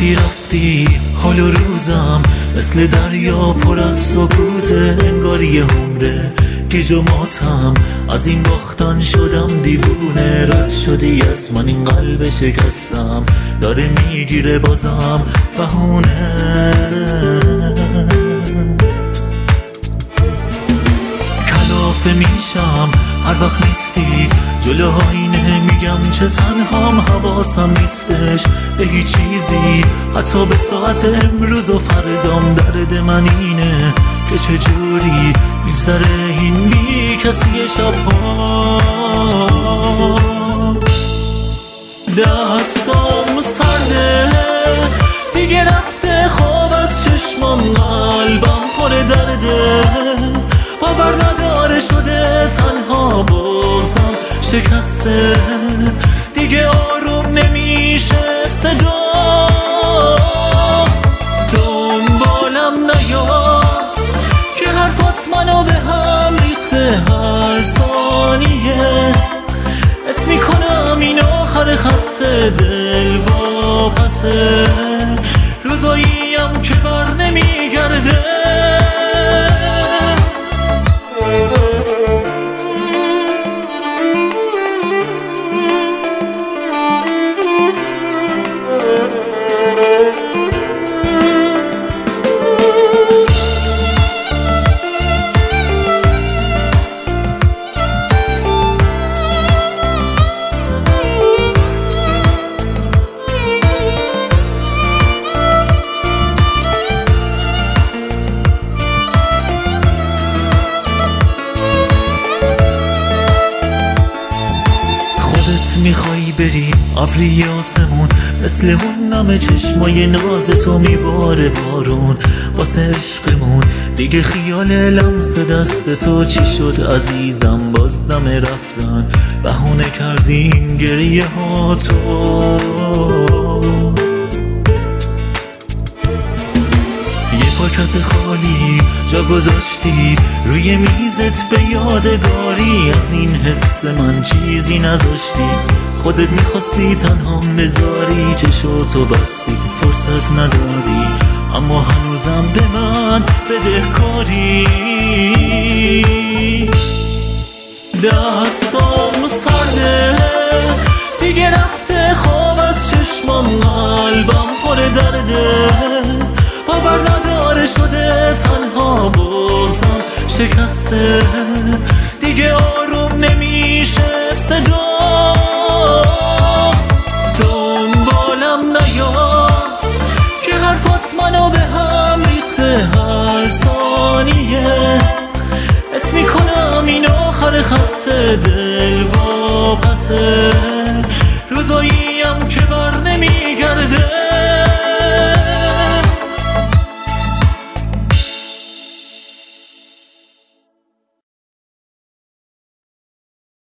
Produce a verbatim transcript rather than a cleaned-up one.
رفتی رفتی حال و روزم مثل دریا پر از سکوته، انگار یه عمره گیج و ماتم، از این باختن شدم دیوونه. رد شدی از من این قلب شکستم، داره میگیره بازم بهونه. کلافه میشم هر وقت نیستی جلو آینه، میگم چه تنهام، حواسم نیستش به هیچ چیزی، حتی به ساعت امروز و فردام. درد من اینه که چجوری میگذره این بی کسی شبها. دستام سرده دیگه رفته خواب از چشمام، قلبم پر درده باور نداره شده تنها، بغضم شکسته دیگه آروم نمیشه صدا. دنبالم نیا که حرفات منو به هم ریخته، هر ثانیه اسم میکنم این آخر خط دل واپسه، روزاییم که بر نمیگرده. میخوای بری ابری آسمون، مثل اون نم چشمای ناز تو میباره بارون واسه عشقمون. دیگه خیال لمس دست تو چی شد عزیزم، باز دم رفتن بهونه کردی این گریه ها تو. یه پاکت خالی جا گذاشتی روی میزت به یادگاری، از این حس من چیزی نذاشتی، خودت میخواستی تنها بذاری، چشاتو بستی فرصت ندادی، اما هنوزم به من بدهکاری. دستام سرده دیگه رفته خواب از چشمام، قلبم پر درده باور نداره شده تنها، بغضم شکسته دیگه آروم نمیشه صدا. دنبالم نیا که حرفات منو به هم ریخته، هر ثانیه اسم میکنم این آخر خط دل واپسه، روزایی